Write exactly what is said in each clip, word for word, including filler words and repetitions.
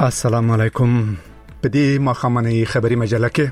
السلام علیکم. په دې مخامنې خبري مجله کې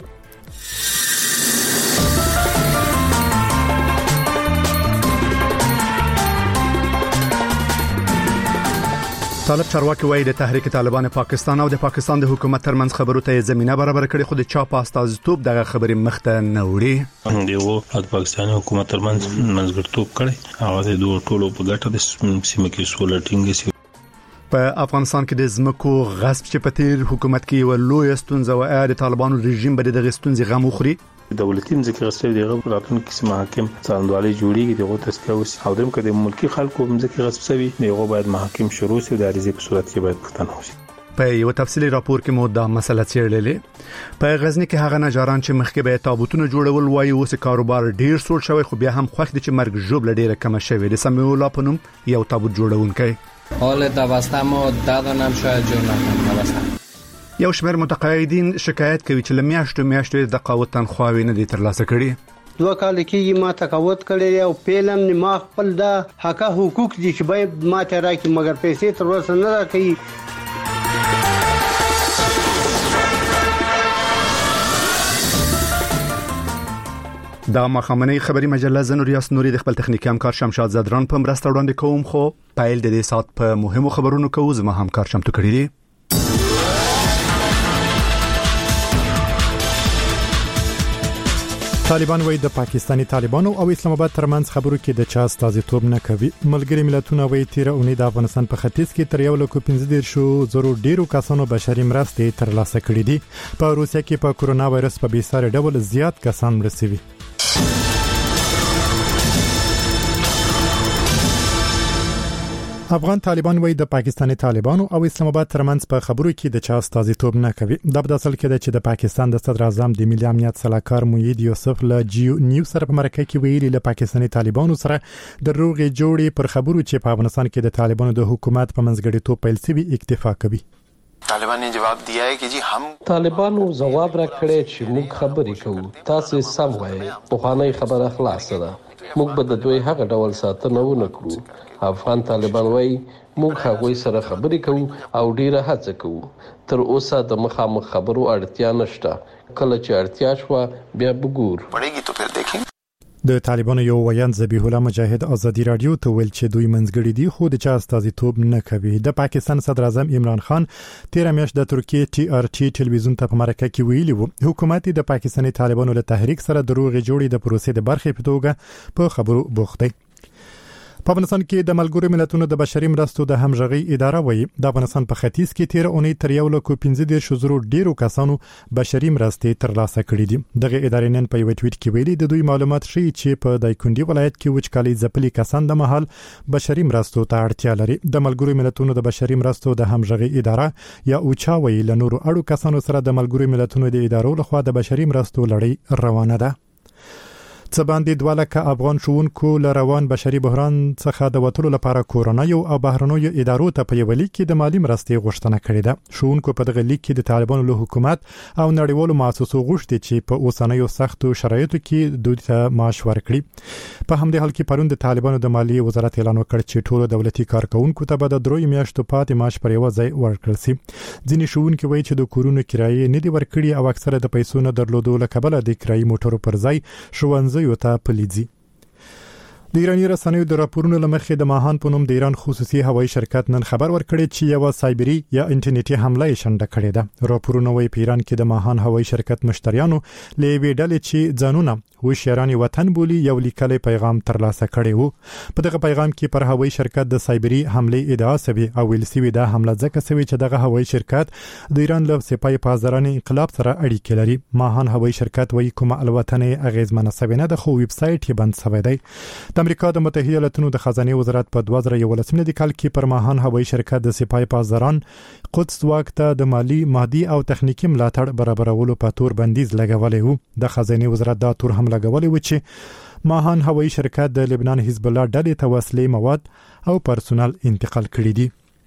طالب چارواکي وایي د تحریک طالبان پاکستان او د پاکستان د حکومت ترمنځ خبرو ته زمينه برابر کړي، خو د چا په استازیتوب دغه خبرې مخته نه وړي. دیو د پاکستاني حکومت ترمنځ منځګړیتوب کړي، هغه د دوه ټولو په ګټه د سیمه کې سوله ټینګه. په افغانستان کې د زمکو غصب چې په تیر حکومت کې یو لوی ستونزه و، د طالبانو رژیم به د غستونځ غم وخوري. دولتي ځکه غصب دیغه راتلون کې محاکم څاندوالي جوړیږي، دغه تصفیه وس او دم کې د ملکی خلکو ځکه غصب سوي دیغه باید محاکم شروع شي، د عریضې په صورت کې باید پښتنه وشي. په یو تفصیلی راپور کې مو دا مسله څېړلې. په غزنی کې هغه نجاران چې مخکې به تابوتونه جوړول وایي اوس کاروبار ډیر سوړ شوی، خو بیا هم خوښ دي چې مرګ ژوبل ډیره کم شوی. د سمیع الله پنوم یو تابوت جوړونکی حال دوستمو دادنم شاید جور نکنم دوستم. یو شمېر متقاعدین شکایت کوي چې لمیاشتو میاشتو د تقاعد تنخواوي نه دي ترلاسه کړي. دوه کال کېږي ما تقاعد کړی او پیلم نه ما خپل د حق حقوق دي چې باید ما ته راکړي، مګر پیسې تر اوسه نه راکړي. دا مخامنې خبري مجله زنور یاس نوري د خپل تخنیکی همکار شمشاد زدران په مرسته وړاندې کوم، خو پایل د دې سات په مهمو خبرونو کوو. زما همکار شمتو کړی دی. طالبان وایي د پاکستاني طالبانو او اسلام آباد ترمنځ خبرو کې د چا استازیتوب نه کوي. ملګری ملتونه وایي تیر اونۍ د افغانستان په ختیځ کې تر یو لک پنځه دېرش زرو ډیرو کسانو بشري مرستې ترلاسه کړې دي. په روسیه کې په کورونا وایرس په بیساره ډول زیات کسان مړه شوي. افغان طالبان وایي د پاکستاني طالبانو او اسلام آباد ترمنځ په خبرو کې د چا استازیتوب نه کوي. دا په اصل کې د چې د پاکستان د صدر اعظم د ملي امنیت صلاحکار موحد یوسف له جیو نیوز سره په مرکه کې ویلي له پاکستاني طالبانو سره د روغې جوړې پر خبرو چې په افغانستان کې د طالبانو د حکومت په منځګړیتوب پیل شوی اکتفا کوي. طالبان نے جواب دیا ہے کہ جی هم طالبانو جواب راکړی چې موږ خبرې کوو، تاسو سم وایي، په خواني خبره خلاصه ده، موږ به د دوی هغه ډول ساتنه ونه کړو. افغان طالبان وایي موږ هغوی سره خبرې کوو او ډیره هڅه کوو. تر اوسه د مخامخ خبرو اړتیا نشته، کله چې اړتیا شوه بیا وګور پړېږي تو پھر دیکھیں. د طالبانو یو ویان ذبیح الله مجاهد ازادي رادیو ته ویل چې دوی منځګړي دي خو د چا استازیتوب نه کوي. د پاکستان صدر اعظم عمران خان تیر میاشت د ترکیه ټي آر ټي ټلویزیون ته په مرکه کې ویلي وو حکومت د پاکستاني طالبانو له تحریک سره د روغې جوړې د پروسې د برخې په توګه په خبرو بوخت دی. په افغانستان کې د ملګرو ملتونو د بشري مرستو د همغږي اداره وایي د افغانستان په ختیځ کې تیر اونۍ تر یو لک پنځه دېرش زرو ډیرو کسانو بشري مرستې ترلاسه کړې دي. دغه ادارې نن په یو ټویټ کې ویلي د دوی معلومات ښیي چې په دایکنډي ولایت کې وچکالي ځپلي کسان د مهال بشري مرستو ته اړتیا لري. د ملګرو ملتونو د بشري مرستو د همغږي اداره یا اوچا وایي له نورو اړو کسانو سره د ملګرو ملتونو د ادارو لخوا د بشري مرستو لړۍ روانه ده. څه باندې دوه لکه افغان ښوونکو له روان بشري بحران څخه د وټولو لپاره کورونایو او بهرنیو ادارو ته په یو لیک کې د مالی مرستې غوښتنه کړې ده. ښوونکو په دغه لیک کې د طالبانو له حکومت او نړیوالو مؤسسو غوښتي چې په اوسنیو سختو شرایطو کې دوی ته معاش ورکړي. په همدې حال کې پرون د طالبانو د مالی وزارت اعلان وکړ چې ټولو دولتي کارکونکو ته به د درې میاشتو پاتې معاش پر یو ځای ورکړل شي. ځینې ښوونکي وایي چې د کورونو کرایه نه دی ورکړي او اکثره د پیسو نه درلودو له کبله د کرایي موټرو پر ځای ښوونځي یو ته پلیدي. د ایرانی رسنیو د راپورونو لمخې د ماهان په نوم د ایران خصوصي هوایي شرکت نن خبر ورکړی چې یو سایبری یا انټرنیټي حمله یې شنډه کړې ده. راپورونه وايي په ایران کې د ماهان هوایي شرکت مشتریانو له یوې ډلې چې ځانونه هوښیاران وطن بولی یو لیکلی پیغام ترلاسه کړی وو. په دغه پیغام کې پر هوایي شرکت د سایبری حمله ادعا شوی او ویل شوی دا حمله ځکه شوی چې دغه هوایي شرکت د ایران له سپای پاسداران انقلاب سره اړیکې لري. ماهان هوایي شرکت وايي کومه الوتنه اغیزمنه شوی نه ده خو ویب سایټ یې بند شوی دی. د امریکا د متحده ایالاتونو د خزانه وزارت په دوه زره یولس کال کې پر ماهان هوایي شرکت د سپای پاسداران قدس واک ته د مالی مادي او تخنیکی ملاتړ برابرولو په تور بندیز لګولې وو. د خزانه وزارت دا تور هم لګولې و چې ماهان هوایي شرکت د لبنان حزب الله ډلې ته وسلې مواد او پرسونل انتقال کړی دي.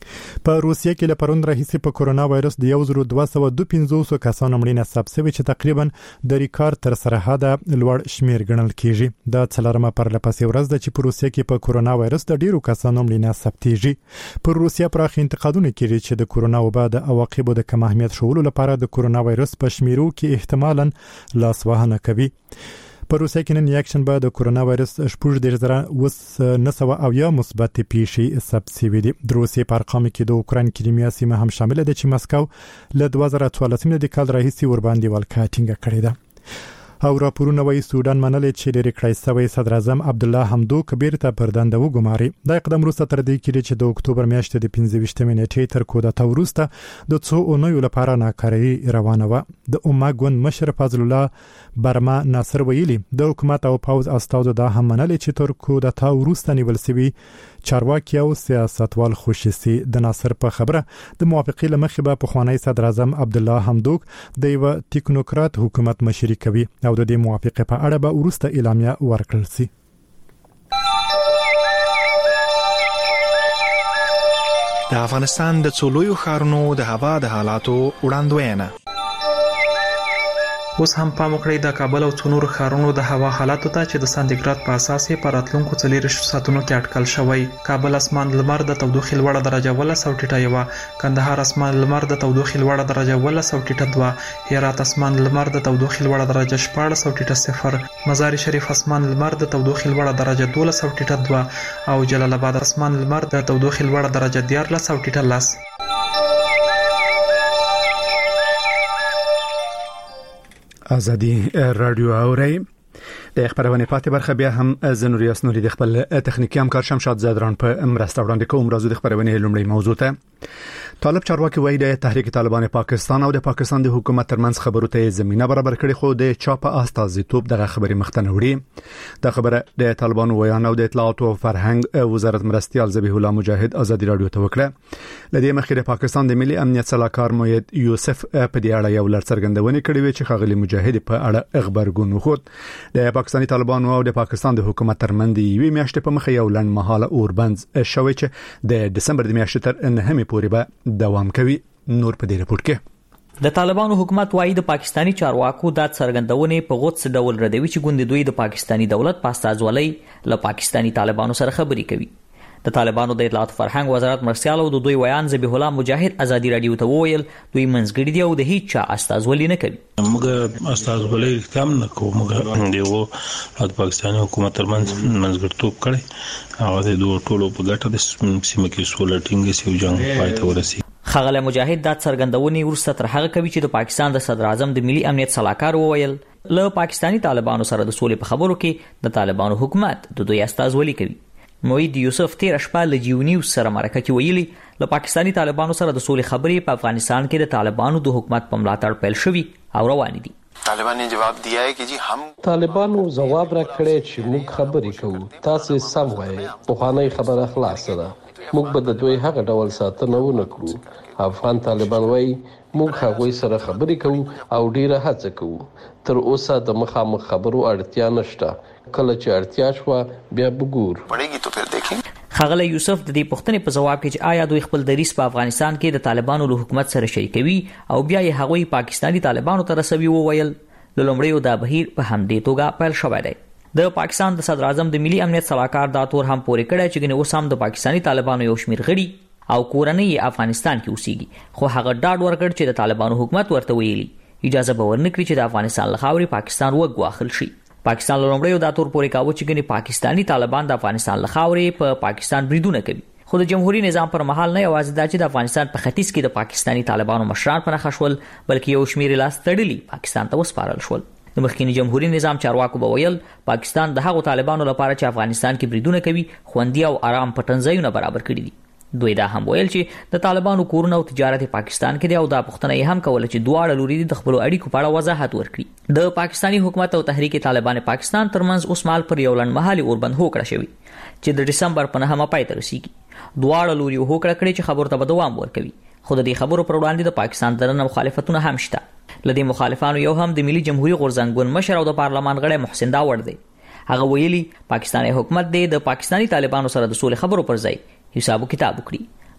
په روسیه کې له پرون راهیسې په کورونا وایرس د یو زر دوه سوه دوه پنځوس کسانو مړینه ثبت شوې چې تقریبا د ریکارډ تر سره حده لوړ شمیر ګڼل کیږي. دا څلورمه پرلپسې ورځ ده چې په روسیه کې په کورونا وایرس د ډیرو کسانو مړینه ثبتېږي. پر روسیه پراخ انتقادونه کیږي چې د کورونا وبا د عواقبو د کم اهمیت شولو لپاره د کورونا وایرس په شمیرو کې احتمالاً لاسوهنه کوي. په روسیه کې نن یک شنبه د کورونا وایرس شپږ دېرش زره اوس نه سوه اویا مثبت پیښې ثبت شوې دي. د روسیې په ارقامو کې د اوکراین کریمیا سیمه هم شامل ده چې مسکو له دوه زره څوارلسم د کال راهیسې ورباندې ولکه ټینګه کړې ده. او راپورونه وايي سودان منلې چې لري کړی سوی صدر اعظم عبدالله حمدوک بیرته پر دنده وګماري. دا اقدام وروسته تر دې کېږي چې د اکتوبر میاشتې د پنځه ویشتمې نیټې تر کودتا وروسته د څو اونیو لپاره ناکاري روانه وه. د امه ګوند مشر فضل الله برما ناصر ویلي د حکومت او پوز استازو دا هم منلې چې تر کودتا وروسته نیول شوي چارواکي او سیاستوال خوشي سي. د ناصر په خبره د موافقې لمخې به پخوانی صدر اعظم عبدالله حمدوک د یو ټیکنوکرات حکومت مشري کوي او د دې موافقې په اړه به وروسته اعلامیه ورکړل شي. د افغانستان د څلورو ښارونو د هوا د حالاتو وړاندوینه. اوس هم پام وکړئ د کابل او څونور ښارونو د هوا حالاتو ته چې د سانتیګراد په اساس په راتلونکو څلېرویشتو ساعتونو کې اټکل شوی. کابل اسمان لمر د تودوخې لوړه درجه ولس او ټیټه یوه، کندهار اسمان لمر د تودوخې لوړه درجه ولس او ټیټه دوه، هرات اسمان لمر د تودوخې لوړه درجه شپاړس او ټیټه صفر، مزار شریف اسمان لمر د تودوخې لوړه درجه دولس او ټیټه دوه او جلال آباد اسمان لمر د تودوخې لوړه درجه دیارلس او ټیټه لس. ازادي رادیو اوري د خبرونه پاتې برخه بیا هم زنوریاس نوري د خپل تخنیکی همکار شمشاد زادران په مرسته وړاندې کوم. راځو د خبرونه لومړی موضوع ته. طالب چارواکي وایي د تحریک طالبان پاکستان او د پاکستان د حکومت ترمنځ خبرو ته زمينه برابر کړي، خو د چاپ استازیتوب دغه خبري مختنه وړي. د خبره د طالبانو ویان او د اطلاعات او فرهنګ وزارت مرستيال ذبیح الله مجاهد ازادي رادیو ته وکړه. لدې مخکې د پاکستان د ملي امنیت صلاحکار موید یوسف په دې اړه یو لړ څرګندونې کړې وې چې خغلی مجاهد په اړه خبرګون وخت. د پاکستاني طالبانو او د پاکستان د حکومت ترمنځ یوې میاشتې په مخه یو لړ مهاله اوربند شوی چې د دسمبر د میاشتې تر نهمې پورې به دوام کوي. نور په دې رپورت کې د طالبانو حکومت وايي د پاکستاني چارواکو د څرګندونې په غوڅ ډول ردوي چې ګوند دوی د پاکستاني دولت په استازولۍ له پاکستاني طالبانو سره خبرې کوي. د طالبانو د اطلاعات فرهنګ وزارت مرستيال او د دوی ویان ذبیح الله مجاهد ازادي رادیو ته وویل دوی منځګړي دي او د هیڅ چا استازولي نه کوي. موږ استازولي کم نه کوو، موږ دیو د پاکستاني حکومت ترمنځ منځګړیتوب کړی او د دوه ټولو په ګټه د سیمه کې سوله ټینګه سي او جنگ پای ته ورسي. خغله مجاهد د څرګندونې ورسته تر هغه کوي چې د پاکستان د صدر اعظم د ملي امنیت صلاحکار وویل له پاکستاني طالبانو سره د سولې په خبرو کې د طالبانو حکومت د دوی استازولي کوي. موید یوسف تیر شپه له جیو نیوز سره مرکه کې ویلي له پاکستاني طالبانو سره د سولې خبرې په افغانستان کې د طالبانو د حکومت په ملاتړ پیل شوي او روان دي. طالبان نے جواب دیا ہے کہ جی ہم طالبانو جواب راکړی چې موږ خبرې کوو، تاسو سم وایي، پخوانی خبره خلاصه ده. موږ به د دوی هغه ډول ساتنه ونه کړو. افغان طالبان وایي موږ هغوی سره خبرې کوو او ډیره هڅه کوو. تر اوسه د مخامخ خبرو اړتیا نشته، کله چې اړتیا شوه بیا وګور پړېږي تو پھر دیکھیں. خغله یوسف د دې پوښتنې په جواب کې چې آیا دوی خپل دریس په افغانستان کې د طالبانو له حکومت سره شریکوي او بیا یې هغوی پاکستاني طالبانو ته رسوي وویل له لومړیو دا بهیر په همدې توګه پیل شوی دی. د پاکستان د صدر اعظم د ملي امنیت صلاحکار دا تور هم پورې کړی چې ګنې اوس هم د پاکستاني طالبانو یو شمیر غړي او کورنۍ افغانستان کې اوسېږي، خو هغه ډاډ ورکړ چې د طالبانو حکومت ورته ویلي اجازه به ورنکړي چې د افغانستان له خاورې پاکستان وګواښل شي. پاکستان له لومړیو دا تور پورې کاوه چې ګنې پاکستاني طالبان د افغانستان له خاورې په پاکستان بریدونه کوي، خو د جمهوریت نظام پر مهال نه یوازې دا چې د افغانستان په ختیځ کې د پاکستاني طالبانو مشران په نښه شول، بلکې یو شمیر لاس تړلي پاکستان ته وسپارل شول. د مخکینی جمهوریت نظام چارواکو به ویل پاکستان د هغو طالبانو لپاره چې افغانستان کې بریدونه کوي خوندي او آرام پټنځایونه برابر کړي دي. دوی دا هم ویل چې د طالبانو کورونه او تجارت پاکستان کې دی او دا پوښتنه یې هم کوله چې دواړه لوري د خپل اړیکو په اړه وضاحت ورکړي. د پاکستاني حکومت او تحریک طالبان پاکستان ترمنځ اوس مال پر یو لنډمهالي اوربند هوکړه شوی چې د دسمبر په نهمه پای ته رسیږي. دواړه لوري هوکړه کړې چې خبرو ته به دوام ورکوي، خو د دې خبرو پر وړاندې د پاکستان درنه مخالفتونه هم شته. لدې مخالفانو یو هم د ملي جمهوریت غورځنګون مشر او د پارلمان غړی محسن داوړ دی. هغه ویلي پاکستاني حکومت د پاکستاني طالبانو سره د سولې خبرو پر ځای حساب کتاب وکړي.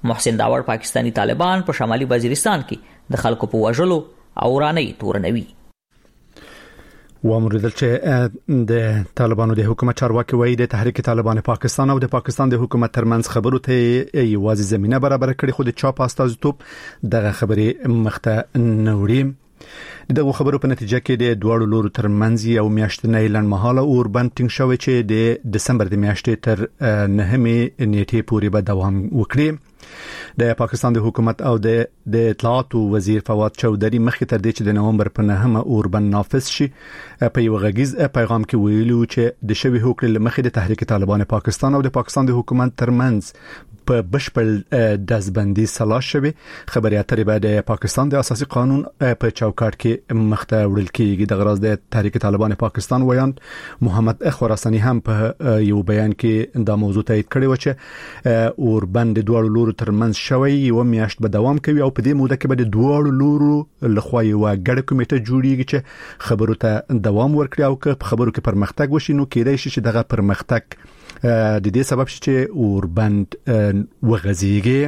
محسن داور پاکستانی طالبان په شمالي وزیرستان کې د خلکو په وژلو او راني تورنوي. وامریدل چې د طالبانو د حکومت چارواکي وایي د تحریک طالبان پاکستان او د پاکستان د حکومت ترمنځ خبرو ته یوازې زمينه برابر کړي، خو د چاپ استازیتوب دغه خبرې مخته نه وړي. دغه خبرو په نتیجه کې د دوړو لورو ترمنځ یو میاشتنی لنډمهاله اوربند ټینګ شوی چې د دسمبر د میاشتې تر نهمې نیټې پورې به دوام وکړي. د پاکستان د حکومت او د د اطلاعات وزیر فواد چودري مخکې تر دې چې د نومبر په نهمه اوربند نافذ شي په یو غږیز پیغام کې ویلو چې د شوی هوکړې لمخې د تحریک طالبان پاکستان او د پاکستان د حکومت ترمنځ په بشپړ دزبندي سلا شوی. خبري اترې به د پاکستان د اساسي قانون په چوکاټ کې مخته وړل کېږي. د غرض د تحریک طالبان پاکستان ویان محمد خراساني هم په یو بیان کې دا موضوع تایید کړی و چې اوربند د دوړو لورو ترمنځ شوی یو میاشت به دوام کوي او په دې موده کې به د دوړو لورو لخوا یو ګډه کمیټه جوړیږي چې خبرو ته دوام ورکړي او که خبرو کې پرمختګ وشي نو کېدای شي چې دغه پرمختګ د دې سبب شي چې اوربند وغځيږي.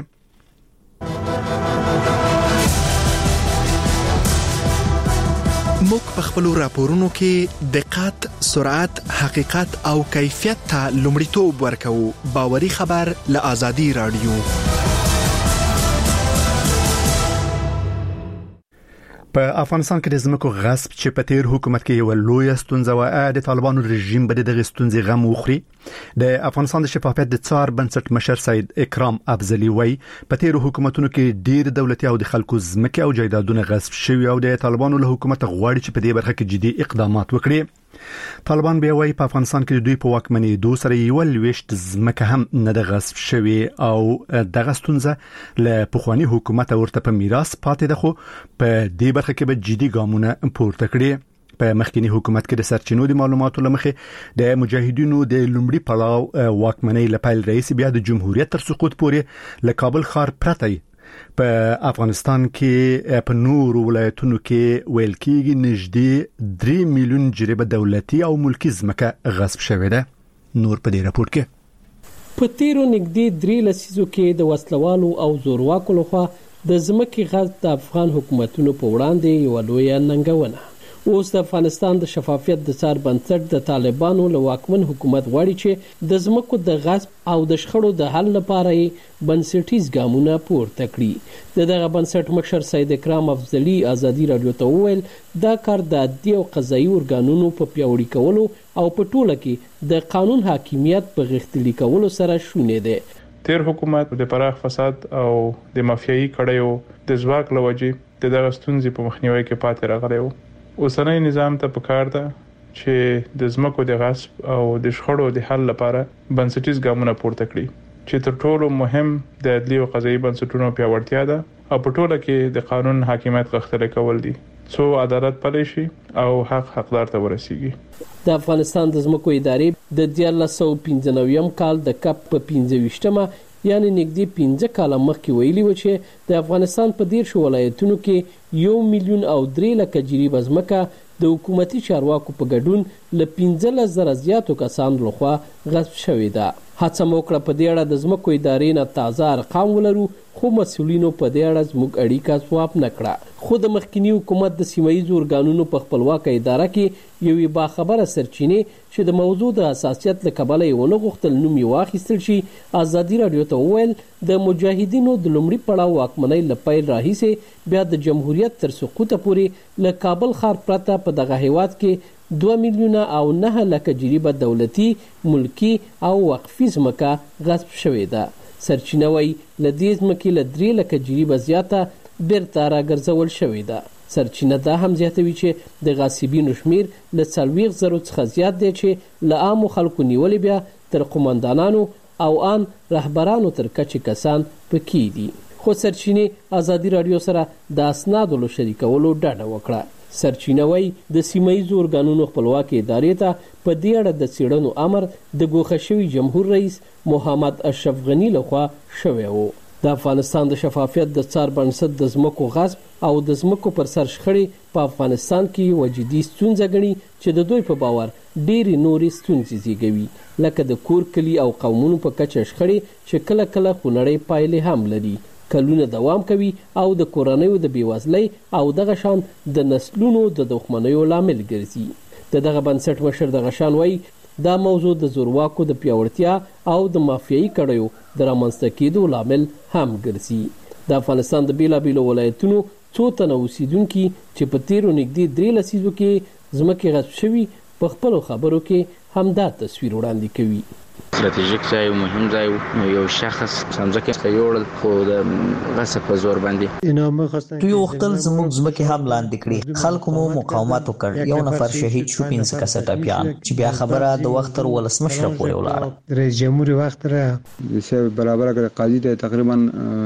موږ په خپل راپورونو کې دقت، سرعت، حقیقت او کیفیت ته لومړیتوب ورکوو. باوري خبر له آزادي رادیو. په افغانستان کې د ځمکو غصب چې په تیر حکومت کې یو لوی ستونزه و د طالبانو رژیم به دغه ستونزې غم وخوري. د افغانستان د شفافیت د څار بنسټ مشر سید اکرام افضلی وای په تیر حکومتونو کې ډیر دولتي او د خلکو ځمکې او جایدادونه غصب شوي او د طالبانو له حکومت غواړي چې په دې برخه کې جدي اقدامات وکړي. طالبان به وای په افغانستان کې د دوی په واکمنۍ دوه سره یو لويشت ځمکه هم نه د غصب شوي او دغه ستونزه له پخوانی حکومت ورته په میراث پاتې ده، خو په دې برخه کې به جدي ګامونه پورته کړي. په مخکینی حکومت کې د سرچینو د معلوماتو لمخې د مجاهدینو د لومړي پړاو واکمنۍ لپاره رئیس بیا د جمهوریت تر سقوط پورې له کابل ښار پرته په افغانستان کې په نور ولایتونو کې ویل کېږي نږدې درې میلیون جریبه دولتي او ملکي ځمکه غصب شوې ده. نور په دې راپور کې په تیرو نږدې درې لسیزو کې د وسلوالو او زورواکو لخوا د ځمکې غصب د افغان حکومتونو په وړاندې یو لوی ننګونه. اوس د افغانستان د شفافیت د څار بنسټ د طالبانو له واکمن حکومت غواړي چې د ځمکو د غصب او د شخړو د حل لپاره بنسټیز ګامونه پورته کړي. د دغه بنسټ مشر سید اکرام افضلی آزادي رادیو ته وویل دا کار د عدلي او قضایي ارګانونو په پیاوړي کولو او په ټوله کې د قانون حاکمیت په غښتلي کولو سره شونې ده. تیر حکومت د پراخ فساد او د مافیایي کړیو د ځواک لوجې د دغه ستونزې په مخنیوي کې پاتې راغلی و. اوسنۍ نظام ته پکار ده چې د ځمکو د غصب او د شخړو د حل لپاره بنسټیز ګامونه پورته کړي چې تر ټولو مهم د عدلي او قضایي بنسټونو پیاوړتیا ده او په ټوله کې د قانون حاکمیت غښتلي کول دي څو عدالت پلی شي او حق حقدار ته ورسیږي. د افغانستان د ځمکو ادارې د دیارلس سوه پنځه نوي کال د کپ په پنځه ویشتمه یعنی نږدې پنځه کاله مخکې ویلي و چې د افغانستان په دیرشو ولایتونو کې یو میلیون او درې لکه جریبه ځمکه د حکومتي چارواکو په ګډون له پنځلس زره زیاتو کسانو لخوا غصب شوې ده. هڅه مو کړه په دې اړه د ځمکو ادارې نه تازه ارقام ولرو، خو مسؤلینو په دې اړه زموږ اړیکه سواب نه کړه. خو د مخکینی حکومت د سیمایي ارګانونو په خپلواکه اداره کې یوې باخبره سرچینې چې د موضوع د حساسیت له کبله یې ونه غوښتل نوم یې واخیستل شي آزادي رادیو ته وویل د مجاهدینو د لومړي پړاو واکمنۍ له پیل راهیسې بیا د جمهوریت تر سقوطه پورې له کابل ښار پرته په دغه هیواد کې دوه میلیونه او نه لکه جریبه دولتي، ملکي او وقفي ځمکه غصب شوې ده. سرچینه وایي له دې ځمکې له درې لکه جریبه زیاته بیرته راګرځول شوې ده. سرچینه دا هم زیاتوي چې د غاصبینو شمیر له څلوېښت زرو څخه زیات دی چې له عامو خلکو نیولې بیا تر قومندانانو او آن رهبرانو تر کچې کسان پکې دي. خو سرچینې آزادي رادیو سره د اسنادو له شریکولو ډډه وکړه. سرچینه وایي د سیمایي ارګانونو خپلواکې ادارې ته په دې اړه د څېړنو امر د ګوښه شوي جمهور رئیس محمد اشرف غني لخوا شوی و. د افغانستان د شفافیت د څار بنسټ د ځمکو غصب او د ځمکو پر سر شخړې په افغانستان کې وجدي ستونزه ګڼي چې د دوی په باور ډېرې نورې ستونزې زیږوي لکه د کور کلي او قومونو په کچه شخړې چې کله کله خونړۍ پایلې هم لري، کلونه دوام کوي او د کورنیو د بېوزلۍ او دغه شان د نسلونو د دښمنیو لامل ګرځي. د دغه بنسټ مشر دغه شان وایي دا موضوع د زورواکو د پیاوړتیا او د مافیایي کړیو د رامنځته کېدو لامل هم ګرځي. د افغانستان د بیلابیلو ولایتونو څو تنه اوسیدونکي چې په تیرو نږدې درې لسیزو کې ځمکې غصب شوي په خپلو خبرو کې همدا تصویر وړاندې کوي. استراتیژیک ځای مهم ځای یو شخص څنګه یوړل خو د غصب په زور باندې دوی وختل زموږ ځمکې هم لاندې کړې، خلکو مو مقاومت وکړ، یو نفر شهید شو، پنځه کسه ټپیان، چې بیا خبره د وخت تر ولسمشر پورې ولاړه. رئیس جمهور وخت را د برابر کړ قاضي ته تقریبا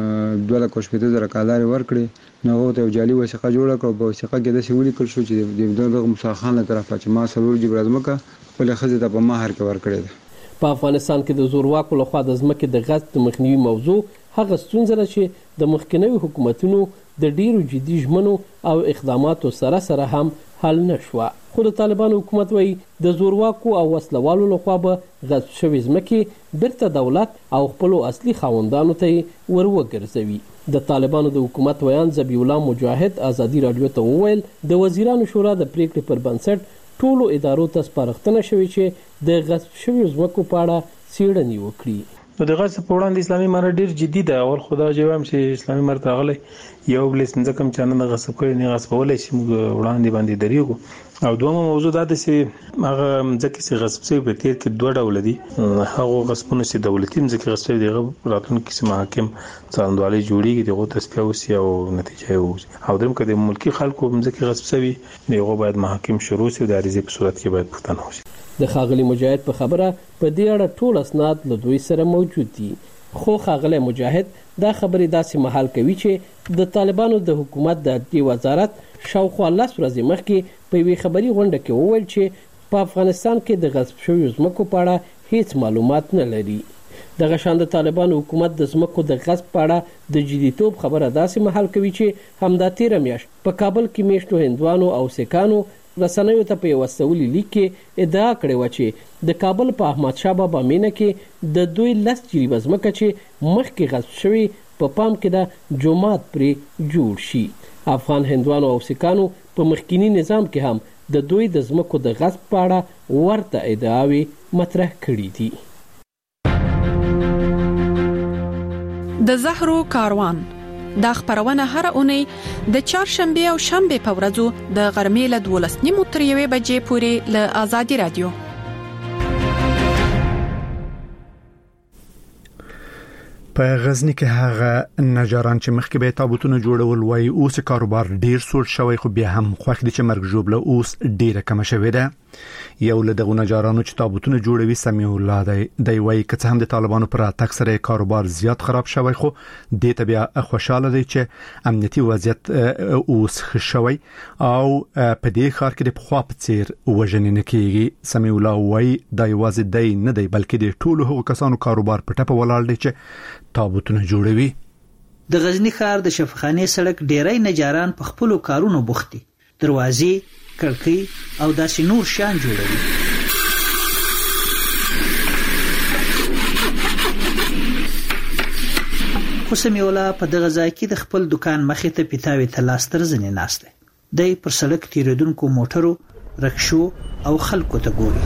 دوه لک شپږ زره کالر ورکړي، نو هغه ته جعلي وثیقه جوړه کړه. په وثیقه کې د سوي لیکل شو چې د دغه مصاخان له طرفه چې ما سرور جبر ازمکه خپل خزه ته په مہر کې ورکړي. په افغانستان کې د زورواکو لخوا د ځمکې د غصب د مخنیوي موضوع هغه ستونزه ده چې د مخکنیو حکومتونو د ډیرو جدي ژمنو او اقداماتو سره سره هم حل نشوه. خو د طالبانو حکومت وایي د زورواکو او وسلوالو لخوا به غصب شوې ځمکې بیرته دولت او خپلو اصلي خاوندانو ته یې ور وګرځوي. د طالبانو د حکومت ویان ذبیح الله مجاهد ازادي راډیو ته وویل د وزیرانو شورا د پریکړې پر بنسټ ټولو ادارو ته سپارښتنه شوې چې د غصب شویو ځمکو په اړه څېړنې وکړي. نو د غصب په وړاندې اسلامي امارت ډېر جدي ده. اول خو دا جواب چې اسلامي امارت راغلی یو بل ځمکه هم چا نه غصب کړې نه غصبولی شي، موږ وړاندې باندې درېږو. او دویمه موضوع دا ده چې هغه ځمکې چې غصب شوي په تېر کې دوه ډوله دي. هغو غصبونو چې دولتي ځمکې غصب شوي دي هغه راتلونکي چې محاکم څارندوالۍ جوړېږي د هغو تصفیه وشي او نتیجه یې ووځي. او درېیم که د ملکي خلکو ځمکې غصب شوي د هغو باید محاکم شروع شي او د عریضې په صورت کې باید پوښتنه وشي. د ښاغلي مجاهد په خبره په دې اړه ټول اسناد له دوی سره موجود دي، خو ښاغلی مجاهد دا خبرې داسې مهال کوي چې د طالبانو د حکومت د عدلیې وزارت شاوخوا لس ورځې مخکې په یوې خبري غونډه کې وویل چې په افغانستان کې د غصب شویو ځمکو په اړه هیڅ معلومات نه لري. دغه شان د طالبانو حکومت د ځمکو د غصب په اړه د جديتوب خبره داسې مهال کوي چې همدا تیره میاشت په کابل کې میشتو هندوانو او سیکانو رسنیو ته په یو استولي لیک کې ادعا کړې و چې د کابل په احمد شاه بابا مینه کې د دوی لس جریبه ځمکه چې مخکې غصب شوي په پام کې ده جومات پرې جوړ شي. افغان هندوانو او سیکانو په مخکینی نظام کې هم د دوی د ځمکو د غصب په اړه ورته ادعاوې مطرح کړي دي. د زهرو کاروان دا خبرونه هر اونۍ د چهارشنبه او شنبه په ورځو د غرمې له دولس نیمو تر یوې بجې پورې له آزادي رادیو. په غزنی کې هغه نجاران چې مخکې به تابوتونه جوړول وای اوس کاروبار ډیر سوړ شوی، خو بیا هم خوښ دي چې مرګ جوړله اوس ډیره کم شوې ده. یو له دغه نجارانو چې تابوتونه جوړوي سمیع الله دی دی وای چې هم د طالبانو پر اتاک سره کاروبار زیات خراب شوی، خو د ته بیا خوشاله دی چې امنیتي وضعیت اوس ښه شوی او په دې ښار کې د پخوا په څیر وژنې نه کیږي. سمیع الله وای دا یوازې دی نه دی بلکې د ټولو هغو کسانو کاروبار په ټپه ولاړ دی چې تابوتونه جوړوي. د غزنی ښار د شفخانه سړک ډیری نجاران په خپل کارونو بوخت دي، دروازې، کړکۍ او داسې نور شان جوړوي. خو سمیع الله په دغه ځای کې د خپل دکان مخې ته پیتاوي ته لاس تر ځنې ناست دی. دی پر سړک تیریدونکو موټرو، رکشو او خلکو ته ګوري.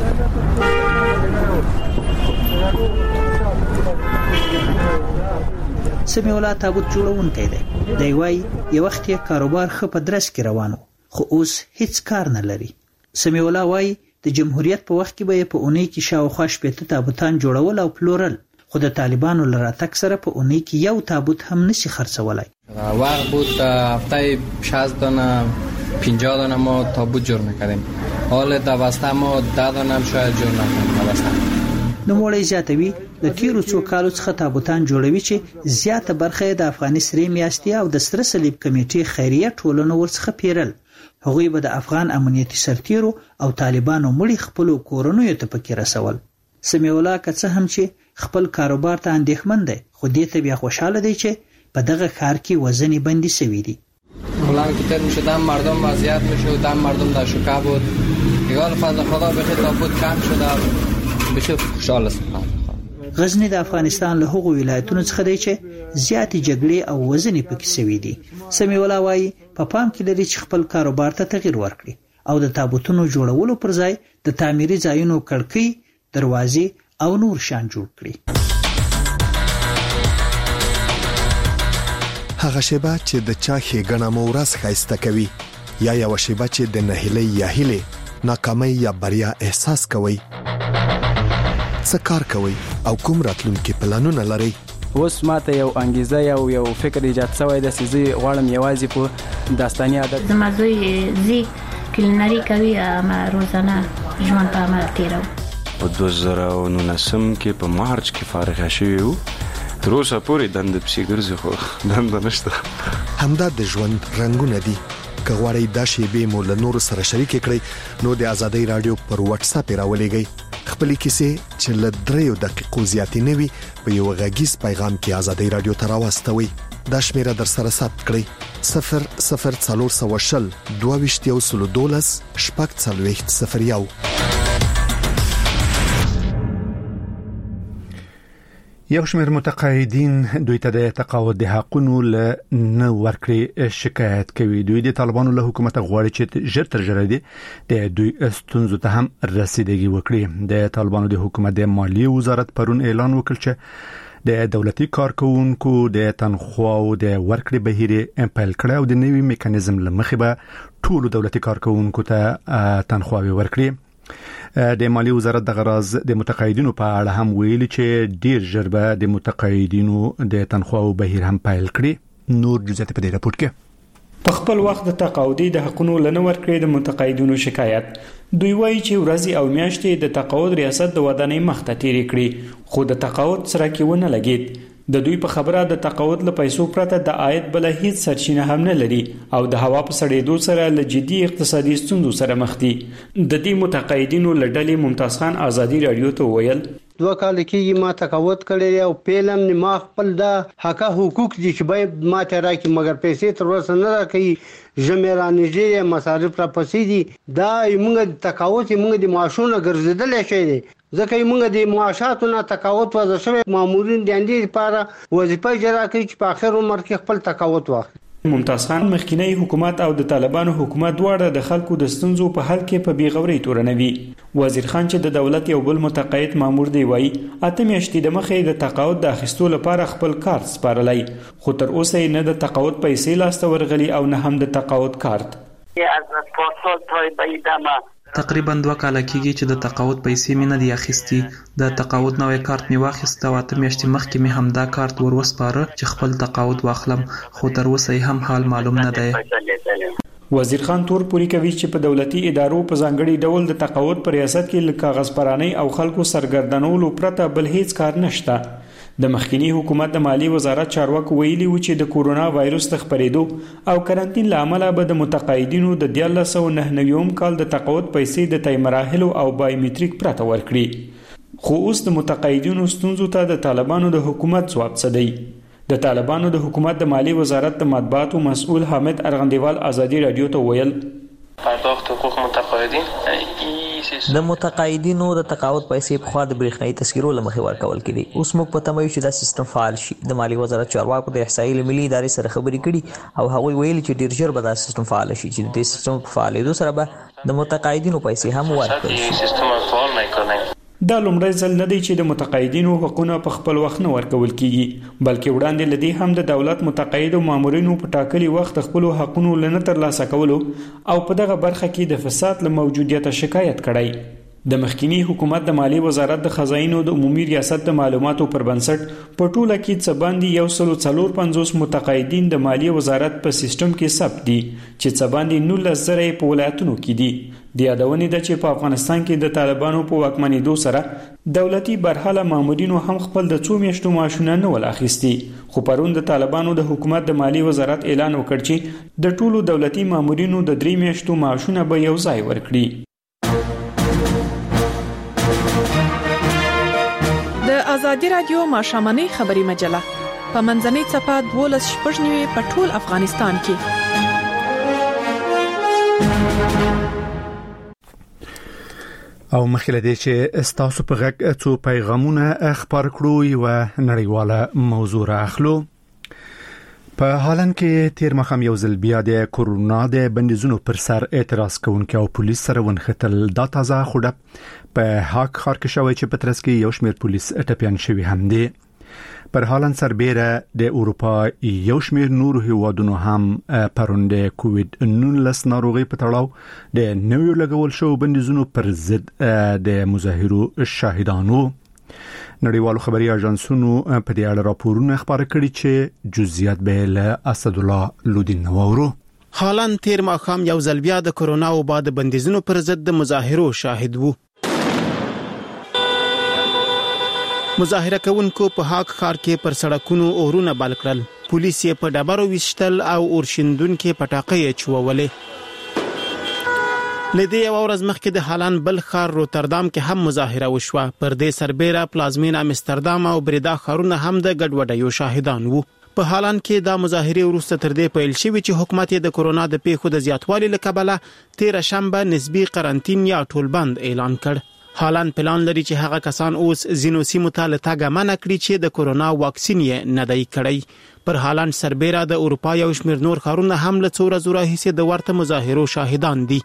سمیع الله تابوت جوړونکی دی. دی وایي یو وخت یې کاروبار ښه په درس کې روان و، خو اوس هیڅ کار نه لري. سمیع الله وایي د جمهوریت په وخت کې به په اونۍ کې شاوخوا شپېته تابوتان جوړول او پلورل، خو د طالبانو له راتګ سره په اونۍ کې یو تابوت هم نشي خرڅولی. وقت بود هفته شصت دانه پنجاه دانه ما تابوت جور میکردیم، حال دوسته ما ده دانه هم شاید جور نکنیم دوسته. نوموړی زیاتوي د تیرو څو کالو څخه تابوتان جوړوي چې زیاته برخه د افغاني سرې میاشتې او د سره صلیب کمیټې خیریه ټولنو ورڅخه پیرل. هغوی به د افغان امنیتي سرتیرو او طالبانو مړي خپلو کورنیو ته پکې رسول. سمیع الله که څه هم چې خپل کاروبار ته اندېښمن دی، خو دې ته بیا خوشاله دی چې په دغه ښار کې وزنی بندي شوی دی. فلان که تر میشدم مردم وضعیت میشه و دم مردم در شکا بود دیگه فضل خدا بخیر تابوت کم شده بشه خوشحال است. غزنی د افغانستان له هغو ولایتونو څخه دی چې زیاتې جګړې او وزنی پکې شوي دي. سمیع الله وایي په پام کې لري چې خپل کاروبار ته تغیر ورکړي او د تابوتونو جوړولو پر ځای د تعمیري ځایونو کړکۍ، دروازې او نور شان جوړ کړي. هغه شیبه چې د چا ښېګڼه مو ورځ ښایسته کوي، یا یوه شیبه چې د نهیلۍ یا هیلې، ناکامۍ یا بریا احساس کوئ. څه کار کوئ او کوم راتلونکي پلانونه لرئ؟ اوس ماته یو انګیزه یو یو فکر ایجاد شوی دی چې زه غواړم یوازې په داستاني عادت زما زوی زی کلینري کوي، ما روزانه ژوند په عمل تیروم. په دوه زره او نولسم کې په مارچ کې فارغ شوی وو. تر اوسه پورې دنده پسې ګرځي خو دنده نشته. همدا د ژوند رنګونه دي. که غواړئ دا شیبې مو له نورو سره شریکې کړئ نو د ازادۍ راډیو پر واتس اپ راولېږئ. خپلې کیسې چې له دریو دقیقو زیاتې نه وي په یو غږیز پیغام کې ازادۍ راډیو ته راواستوئ. دا شمیره در سره ثبت کړئ: صفر صفر څلور سوه شل دوه ویشت یو سلو دولس شپږ څلوېښت صفر یو. یو شمېر متقاعدین دوی ته د تقاعد د حقونو له نه ورکړې شکایت کوي. دوی د طالبانو له حکومت غواړي چې ژر تر ژره دي د دوی ستونزو ته هم رسیدګي وکړي. د طالبانو د حکومت د مالیې وزارت پرون اعلان وکړ چې د دولتي کارکونکو د تنخواو د ورکړې بهیر پیل کړي او د نوي میکانیزم له مخې به ټول دولتي کارکونکو ته تنخواوي ورکړي. د مالی وزارت د غراز د متقاعدینو په اړه هم ویلي چې ډیر ژر به د متقاعدینو د تنخواو بهیر هم پیل کړي. نور جزئیات په دې راپور کې په خپل وخت د تقاعدي د حقونو لنور کړی د متقاعدینو شکایت. دوی وایي چې ورځي او میاشتې د تقاعد ریاست د ودانۍ مخ ته تیرې کړي خو د تقاعد سره کې ونه لګید. د دوی په خبره د تقاعد له پیسو پرته د عاید بل هیڅ سرچینه هم نه لري او د هوا په سړېدو سره له جدي اقتصادي ستونزو سره مخ دي. د دې متقاعدینو له ډلې ممتاز خان ازادي رادیو ته ویل: دوه کال کېږي ما تقاعد کړی او پیلم نه ما خپل د حق حقوق دي چې باید ما ته راکړي مګر پیسې تر اوسه نه راکړي. ژمه را نږدې مصارف را پسې دي. دا موږ تقاعد موږ د معاشونو ګرځیدل شي دي ځکه موږ د معاشاتو نه تقاعد وځو شوی مامورین د اندې لپاره وظیفه اجرا کوي چې په اخر عمر کې خپل تقاعد واخلي. ممتاز خان مخکینی حکومت او د طالبانو حکومت دواړه د خلکو د ستونزو په حل کې په بیغوري تورنوي. وزیر خان چې د دولت یو بل متقاعد مامور دی وایي اته میاشتې د مخې د تقاعد د اخیستو لپاره خپل کارت سپارلی خو تر اوسه نه د تقاعد پیسې لاسته ورغلي او نه هم د تقاعد کارت. تقریبا دوه کال کېږي چې د تقاعد پیسې مې نه دي اخیستې. د تقاعد نوې کارت مې واخیسته او اته میاشتې مخکې مې هم دا کارت ور وسپاره چې خپل تقاعد واخلم خو تر اوسه هم حال معلوم نه دی. وزیر خان تور پوری کوي چې په دولتي ادارو په ځانګړي ډول د تقاعد پر ریاست کې ل کاغذ پرانی او خلکو سرګردانولو پرته بل هیڅ کار نشته. د مخکینی حکومت د مالی وزارت چارواکو ویلي و چې د کورونا وایروس د خپرېدو او کرنټین لامل به د متقاعدینو د دیارلس سوه نهه نوي کال د تقاعد پیسې د طی مراحلو او بایومټریک پرته ورکړي. خو اوس د متقاعدینو ستونزو ته د طالبانو د حکومت ځواب څه دی؟ د طالبانو د حکومت د مالی وزارت د مطبوعاتو مسؤل حامد ارغندیوال ازادي رادیو ته ویل: پرداخت حقوق متقاعدین د متقاعدینو د تقاعد پیسې په خوا د برېښنايي تذکرو له مخې ورکول کېدي. اوس موږ په تمه یو چې دا سیستم فعال شي. د مالی وزارت چارواکو د احصایې ملي ادارې سره خبرې کړي او هغوی ویلي چې ډیر ژر به دا سیستم فعال شي چې د دې سیستم په فعالېدو سره به د متقاعدینو پیسې هم ورکړل شي. سیستم فعال نکړي. دا لومړی ځل نه دی چې د متقاعدینو حقوقونه په خپل وخت نه ورکول کیږي بلکې وړاندې لدی هم د دولت متقاعد او مامورینو په ټاکلي وخت خپل حقوقونه لنه ترلاسه کولو او په دغه برخه کې د فساد له موجودیت شکایت کړای. د مخکینی حکومت د مالی وزارت د خزاینو د عمومي ریاست د معلوماتو پر بنسټ په ټوله کې څه باندې یو سل څلور پنځوس متقاعدین د مالی وزارت په سیستم کې ثبت دي چې څه باندې نولس زره په ولایتونو کې دي. د یادونې ده چې په افغانستان کې د طالبانو په واکمنېدو سره دولتي برحاله مامورینو هم خپل د څو میاشتو معاشونه نه ول اخیستي. خو پرون د طالبانو د حکومت د مالی وزارت اعلان وکړ چې د ټولو دولتي مامورینو د درې میاشتو معاشونه به یو ځای ورکړي. د ازادي رادیو ماشامنۍ خبري مجله په منځنۍ صفه دولس شپږ نیوي په ټول افغانستان کې. او مخکې دې چې استاسو په غږ څو پیغامونه خبر کړو یو نړیواله موضوع راخلو. په هالند کې تیر مخام یو ځل بیا د کورونا د بندیزونو پر سر اعتراض کوونکي او پولیس سره ونختل. دا تازه خوده په هاک ښار کې شوی چې په ترڅ کې یو شمېر پولیس ټپيان شوي هم دي. پر هالند سربېره د اروپا یو شمېر نورو هیوادونو هم پرون د کووید نولس ناروغي په تړاو د نویو لګول شو بندیزونو پر ضد د مظاهرو شاهدانو. نړیوالو خبري اژانسونو په دې اړه راپورونه خبري کړي چې جزئیات به له اسد الله لودین نوورو. هالند تیر ماخام یو ځل بیا د کورونا او بعد بندیزونو پر ضد د مظاهرو شاهد وو. مظاهره کوونکو په هاک ښار کې پر سړکونو اورونه بل کړل. پولیس یې په ډبرو وشتل او اورشیندونکو پټاقې چوولې. لدې یو ورځ مخکې د هالند بل ښار روتردام کې هم مظاهره وشوه. پر دې سربېره پلازمین امستردام او بریدا ښارونه هم د ګډوډیو شاهدان وو. په هالند کې دا مظاهره وروسته تر دې پیل شوې چې حکومت د کورونا د پیښو د زیاتوالي لکبله تیر شنبه نسبی قرنطین یا ټولبند اعلان کړ. هالند پلان لري چې هغه کسان اوس زینو سیمو ته له تګه منع کړي چې د کورونا واکسین یې نه دی کړی. پر هالند سربېره د اروپا یو شمېر نور ښارونه هم له څو ورځو راهیسې د ورته مظاهرو شاهدان دي.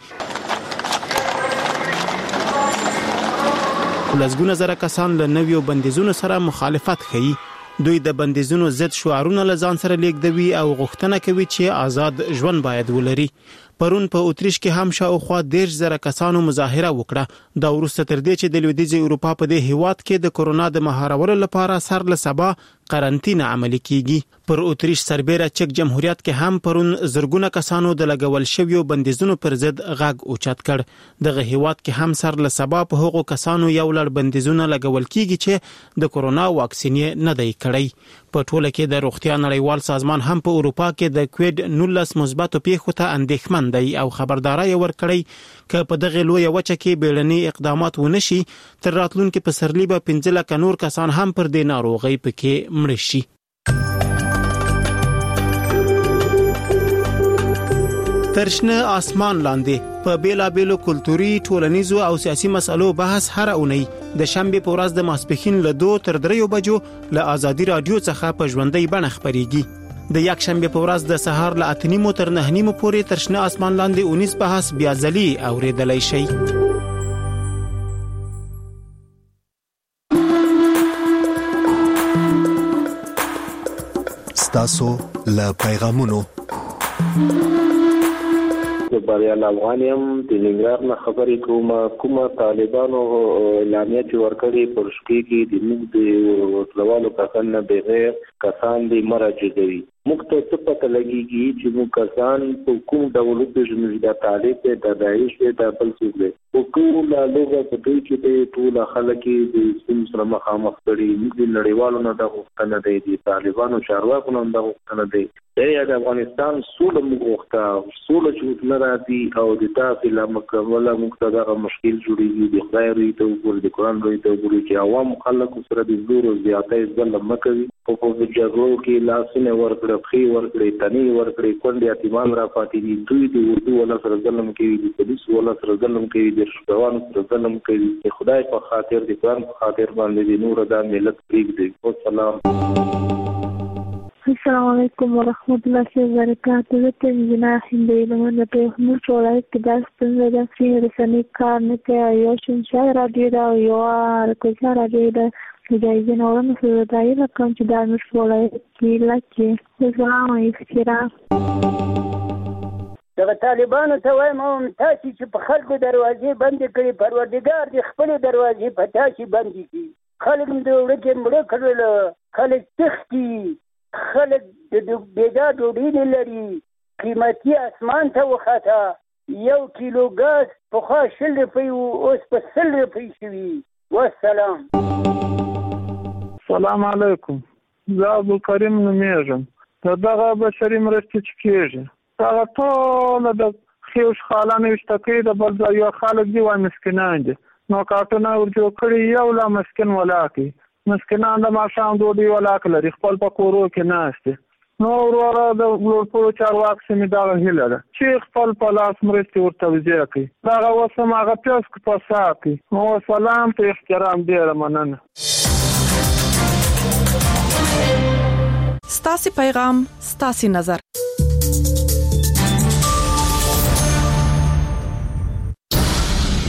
لسګونه زره کسان له نویو بندیزونو سره مخالفت کوي. دوی د بندیزونو ضد شعارونه له ځان سره لیږدوي او غوښتنه کوي چې آزاد ژوند باید ولري. پرون په اتریش کې هم شاوخوا دېرش زره کسانو مظاهره وکړه. دا وروسته تر دې چې د لویدیځې اروپا په دې هیواد کې د کورونا د مهارولو لپاره سر له سبا قرنطینه عملي کیږي. پر اتریش سربېره چک جمهوریت کې هم پرون زرګونه کسانو د لګول شویو بندیزونو پر ضد غږ اوچت کړ. دغه هیواد کې هم سر له سبا په هغو کسانو یو لړ بندیزونه لګول کیږي چې د کورونا واکسین نه دی کړی. په ټوله کې د روغتیا نړیوال سازمان هم په اروپا کې د کووید نولس مثبتو پیښو ته اندېښمن دی او خبرداري ورکړی چې په دغه لوی وچه کې بیړني اقدامات ونشي تر راتلونکي پسرلي به پنځه لک نور کسان هم پر دې ناروغي پکې مړ شي. ترشنه آسمان لاندې په بیلابېلو کلتوري، ټولنیزو او سیاسي مسلو بحث هر اونۍ د شنبه په ورځ د ماسپښین له دوه تر دریو بجو له ازادي رادیو څخه په ژوندۍ بڼه خبريږي. د یک شنبه په ورځ د سهار له اته نیمو تر نه نیمو پورې ترشنه آسمان لاندې اونیس بحث بیا ځلې اوریدلای شي. ستاسو له پیغامونو بریال افغانیم د ننګرهار نه خبرې کوم. کومه طالبانو اعلامیه چې ورکړي پر شپې کې د موږ د وسلوالو کسان نه بغیر کسان دې مرجدوي. موږ ته څه پته لګیږي چې موږ کسان په کوم ډول پیژنو چې د طالب د داعش د بل څه دي او کوم له لوګه په دې کې د ټول خلک د سیم سره مخامخ کړي. موږ د نړیوالو نه د غوښتنه دی د طالبانو چارواکو نه د غوښتنه دی د افغانستان سوله موږ غوښته سوله چې نه راځي او د تاسو له مکمله موږ ته دا مشکل جوړیږي. د خدای ری ته وګورئ د قرآن ری ته وګورئ چې عوام خلک سره د زور او زیاتې ظلم مکوي او په جګړو کې لاسونه ورکړي خي ورکړي تني ورکړي کونډه یتیمان را پاتې دي. دوی د اردو ولا سره ظلم کوي د پولیس ولا سره ظلم کوي د شپوانو سره ظلم کوي. خدای په خاطر د قرآن په خاطر باندې د نور د ملت پریږدي. والسلام. السلام علیکم ورحمۃ اللہ وبرکاتہ. زه تنظیمه هندۍ لمن په موږ ولایت کې د ستنې د سینې رسنۍ کار نه کوي. یو شنشای رادیو دا یو ارکوزا رادیو دا جایزه نورم سره دای رقم چې د موږ ولایت کې لکه سلام علیکم. د طالبانو ته وایم تاسو چې په خلکو دروازې بند کړي پروردګار دې خپل دروازې په تاسو بند کړي. خلک د ورکه مړ کړل خلک تختی خلک د بیګا ډوډۍ نه لري. قیمتي اسمان ته وخته یو کیلو ګاز په خوا شل روپۍ اوس په سل روپۍ شوي. والسلام. سلام علیکم. زه ابوکریم نومیږم. دغه بشري مرستې چې کېږي هغه ټول د خیوش خالانه وشتکې د بل ځای یو خلک دی وای مسکینان دي نو کارتونه ورجو کړی یو لا مسکین ولاکي مسکینان د ماښام ډوډۍ ولاکه لري خپل په کورو کې ناشته نو وروره د ټولو چارواکو سمې دغه هیله ده چې خپل په لاس مرستې ورته توزیع کړي دغه اوس هماغه پیسک په سا کړي نو سلام په احترام ډېره مننه ستاسې پیغام ستاسې نظر